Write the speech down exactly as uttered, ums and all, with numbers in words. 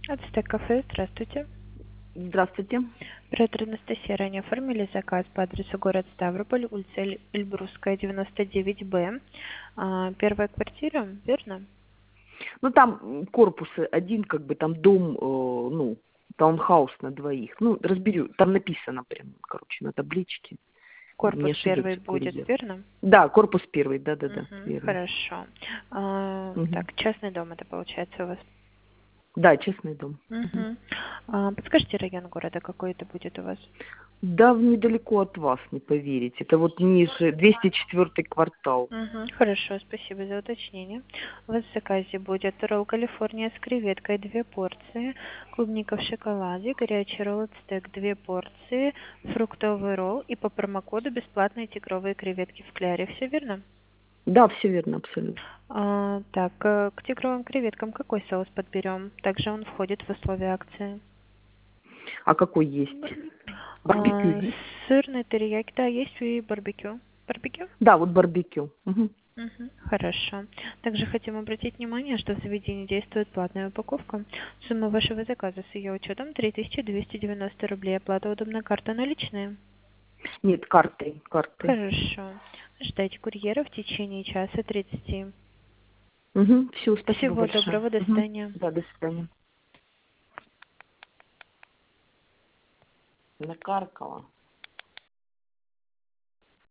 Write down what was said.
Ацтек кафе, здравствуйте. Здравствуйте. Привет, Анастасия. Ранее оформили заказ по адресу город Ставрополь, улица Эль- Эльбрусская, девяносто девять Б. А, Первая квартира, верно? Ну, там м, корпусы один, как бы там дом, э, ну, таунхаус на двоих. Ну, разберу, там написано прям, короче, на табличке. Не Корпус первый ошибется будет, курьер. верно? Да, корпус первый, да-да-да, Угу, верно. хорошо. А, Мгм. так, частный дом это получается у вас? Да, частный дом. Мгм. Угу. А, подскажите район города, какой это будет у вас? Да, недалеко от вас, не поверите. Это вот ниже, двести четвёртый квартал. Угу, хорошо, спасибо за уточнение. У вас в заказе будет ролл Калифорния с креветкой две порции, клубника в шоколаде, горячий ролл стейк две порции, фруктовый ролл и по промокоду бесплатные тигровые креветки в кляре. Все верно? Да, все верно, абсолютно. А, так, э, к тигровым креветкам какой соус подберем? Также он входит в условия акции. А какой есть? Барбекю А, есть? сырный терияки, да, есть и барбекю. Барбекю? Да, вот барбекю. Мгм. Мгм. Хорошо. Также хотим обратить внимание, что в заведении действует платная упаковка. Сумма вашего заказа с ее учетом три тысячи двести девяносто рублей. Оплата удобная карта наличные. Нет, картой, картой. Хорошо. Ждайте курьера в течение часа тридцати. Угу. Все, спасибо Всего большое. доброго, до Угу. свидания. Да, до свидания. Накаркала.